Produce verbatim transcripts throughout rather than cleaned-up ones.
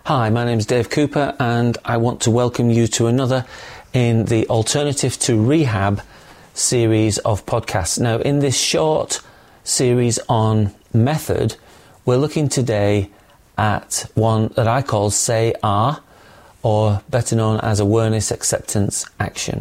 Hi, my name is Dave Cooper and I want to welcome you to another in the Alternative to Rehab series of podcasts. Now, in this short series on method, we're looking today at one that I call Say R, or better known as Awareness, Acceptance, Action.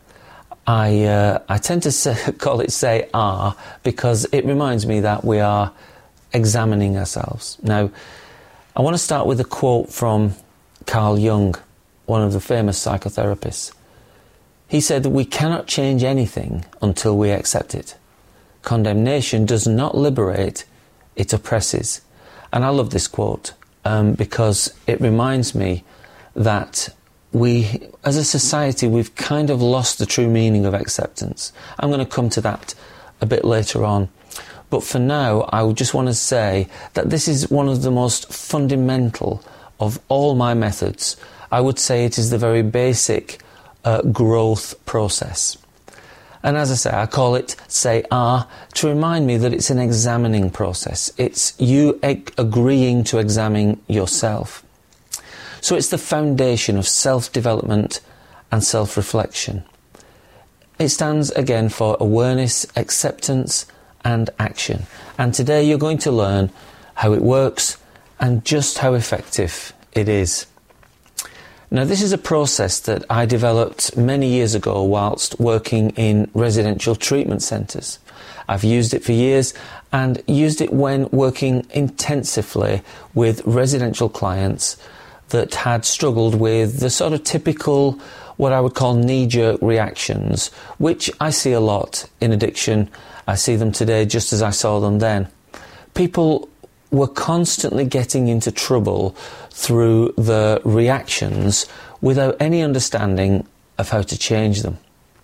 I uh, I tend to say, call it Say R because it reminds me that we are examining ourselves. Now, I want to start with a quote from Carl Jung, one of the famous psychotherapists. He said that we cannot change anything until we accept it. Condemnation does not liberate, it oppresses. And I love this quote um, because it reminds me that we, as a society, we've kind of lost the true meaning of acceptance. I'm going to come to that a bit later on. But for now, I just want to say that this is one of the most fundamental of all my methods. I would say it is the very basic uh, growth process. And as I say, I call it Say R to remind me that it's an examining process. It's you ag- agreeing to examine yourself. So it's the foundation of self-development and self-reflection. It stands again for awareness, acceptance, and action. And today you're going to learn how it works and just how effective it is. Now, this is a process that I developed many years ago whilst working in residential treatment centres. I've used it for years and used it when working intensively with residential clients that had struggled with the sort of typical, what I would call knee-jerk reactions, which I see a lot in addiction. I see them today just as I saw them then. People were constantly getting into trouble through the reactions without any understanding of how to change them.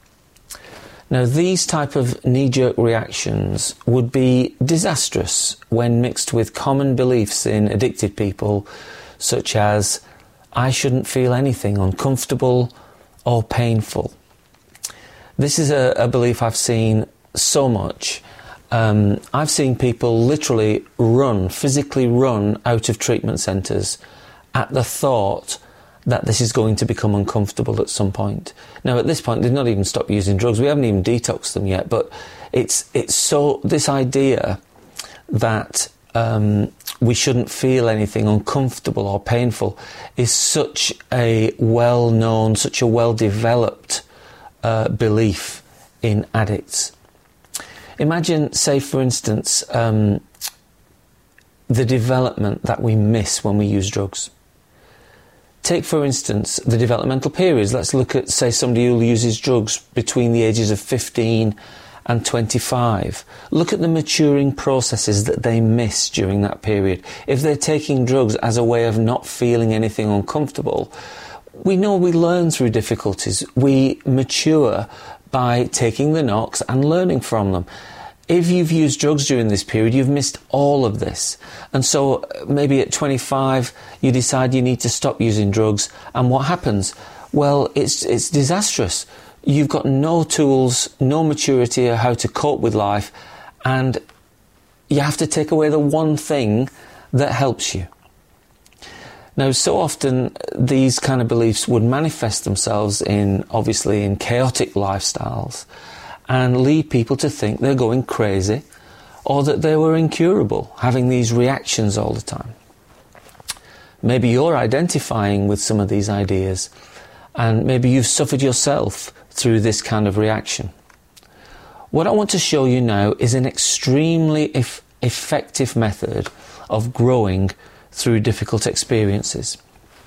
Now, these type of knee-jerk reactions would be disastrous when mixed with common beliefs in addicted people, such as, I shouldn't feel anything uncomfortable or painful. This is a, a belief I've seen so much. Um, I've seen people literally run, physically run out of treatment centres at the thought that this is going to become uncomfortable at some point. Now, at this point, they've not even stopped using drugs. We haven't even detoxed them yet, but it's it's so, this idea that um, we shouldn't feel anything uncomfortable or painful is such a well-known, such a well-developed uh, belief in addicts. Imagine, say, for instance, um, the development that we miss when we use drugs. Take, for instance, the developmental periods. Let's look at, say, somebody who uses drugs between the ages of fifteen and twenty-five. Look at the maturing processes that they miss during that period. If they're taking drugs as a way of not feeling anything uncomfortable, we know we learn through difficulties. We mature by taking the knocks and learning from them. If you've used drugs during this period, you've missed all of this. And so maybe at twenty-five, you decide you need to stop using drugs. And what happens? Well, it's it's disastrous. You've got no tools, no maturity of how to cope with life, and you have to take away the one thing that helps you. Now, so often these kind of beliefs would manifest themselves in, obviously, in chaotic lifestyles and lead people to think they're going crazy or that they were incurable, having these reactions all the time. Maybe you're identifying with some of these ideas and maybe you've suffered yourself through this kind of reaction. What I want to show you now is an extremely eff- effective method of growing through difficult experiences.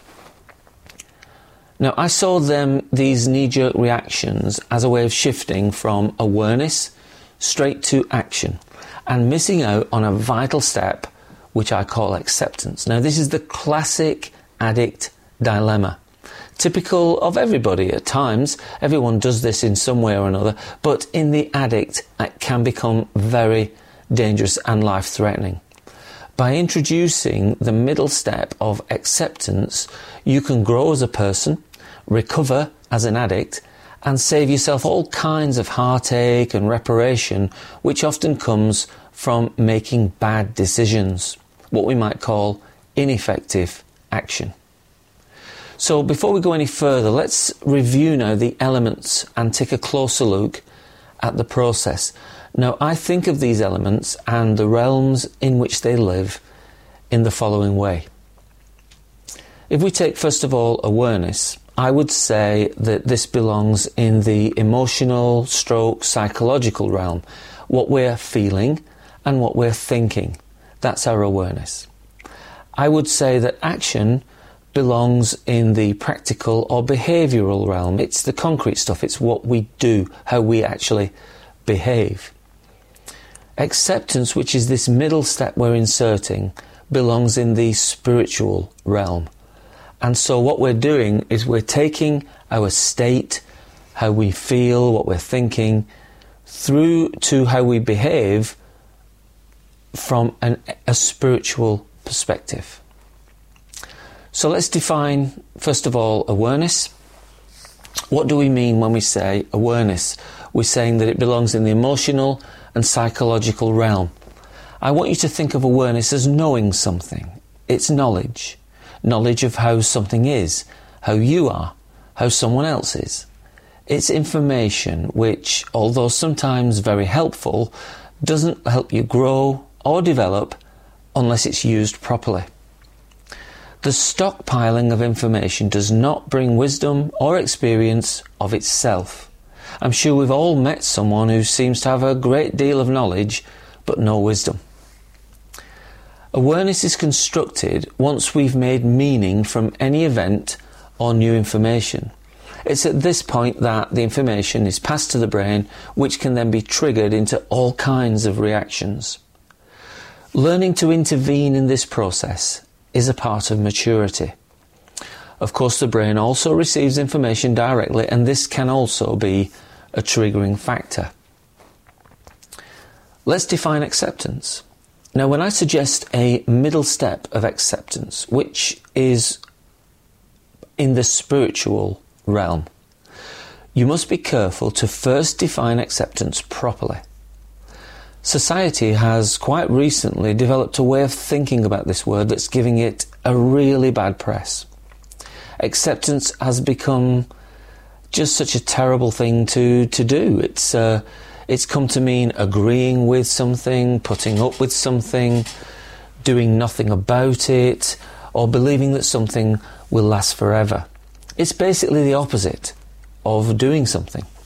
Now, I saw them, these knee-jerk reactions, as a way of shifting from awareness straight to action and missing out on a vital step, which I call acceptance. Now, this is the classic addict dilemma. Typical of everybody at times. Everyone does this in some way or another, but in the addict, it can become very dangerous and life-threatening. By introducing the middle step of acceptance, you can grow as a person, recover as an addict, and save yourself all kinds of heartache and reparation, which often comes from making bad decisions, what we might call ineffective action. So before we go any further, let's review now the elements and take a closer look at the process. Now, I think of these elements and the realms in which they live in the following way. If we take first of all awareness, I would say that this belongs in the emotional stroke psychological realm. What we're feeling and what we're thinking, that's our awareness. I would say that action belongs in the practical or behavioural realm. It's the concrete stuff, it's what we do, how we actually behave. Acceptance, which is this middle step we're inserting, belongs in the spiritual realm. And so what we're doing is we're taking our state, how we feel, what we're thinking, through to how we behave from an, a spiritual perspective. So let's define, first of all, awareness. What do we mean when we say awareness? We're saying that it belongs in the emotional and psychological realm. I want you to think of awareness as knowing something. It's knowledge. Knowledge of how something is, how you are, how someone else is. It's information which, although sometimes very helpful, doesn't help you grow or develop unless it's used properly. The stockpiling of information does not bring wisdom or experience of itself. I'm sure we've all met someone who seems to have a great deal of knowledge but no wisdom. Awareness is constructed once we've made meaning from any event or new information. It's at this point that the information is passed to the brain, which can then be triggered into all kinds of reactions. Learning to intervene in this process is a part of maturity. Of course, the brain also receives information directly, and this can also be a triggering factor. Let's define acceptance. Now, when I suggest a middle step of acceptance, which is in the spiritual realm, you must be careful to first define acceptance properly. Society has quite recently developed a way of thinking about this word that's giving it a really bad press. Acceptance has become just such a terrible thing to, to do. It's uh, it's come to mean agreeing with something, putting up with something, doing nothing about it, or believing that something will last forever. It's basically the opposite of doing something.